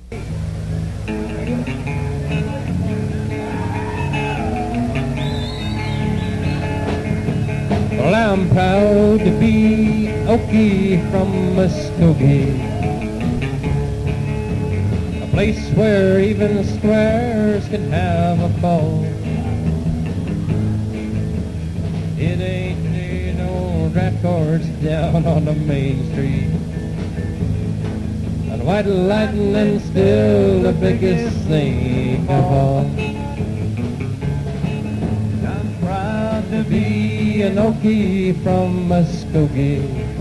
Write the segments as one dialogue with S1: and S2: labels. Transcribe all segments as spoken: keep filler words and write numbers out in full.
S1: Well, I'm proud to be Okie from Muskogee, a place where even squares can have a ball. It ain't there no draft cards down on the main street, and white lightning's still the biggest thing of all. I'm proud to be an Okie from Muskogee,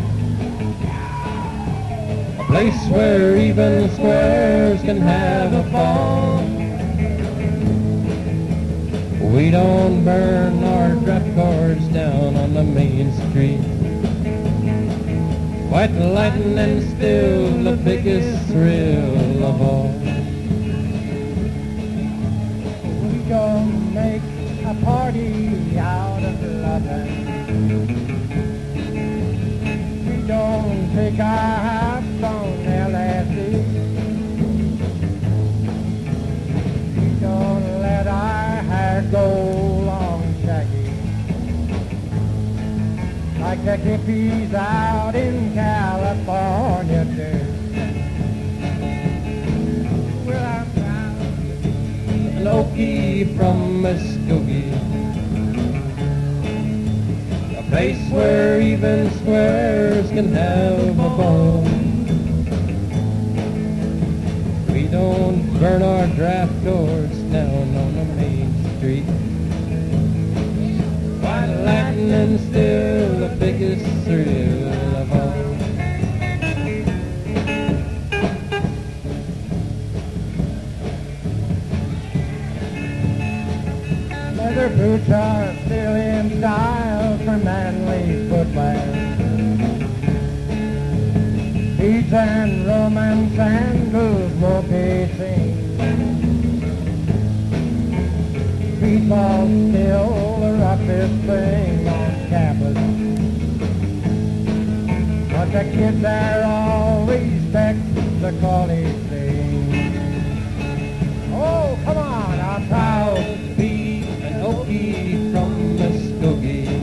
S1: a place where even squares can have a ball. We don't burn our draft cards down on the main street. White lightning's still the biggest thrill of all.
S2: We gon' make a party out of loving. We don't take our hats on L S D. We don't let our hair go long shaggy like the hippies out in California do. Well, I'm proud to be
S1: An Okie from Muskogee, a place where even squares can have a ball. We don't burn our draft cards down on the main street. White lightning's still the biggest thrill of all.
S2: leather boots are still in style for manly footwear. Beats and Roman sandals will be seen. Speedball's still the roughest thing on campus, but the kids there all respect the college scene. Oh, come on, I'm proud
S1: to be an Okie from Muskogee,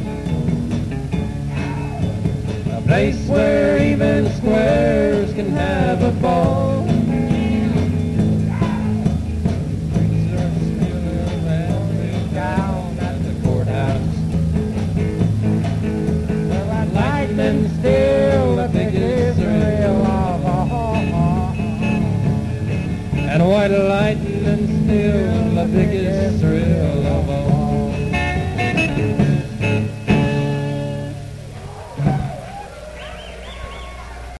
S1: a place where even squares can have a ball. And still the biggest thrill of all. And white lightning still the biggest thrill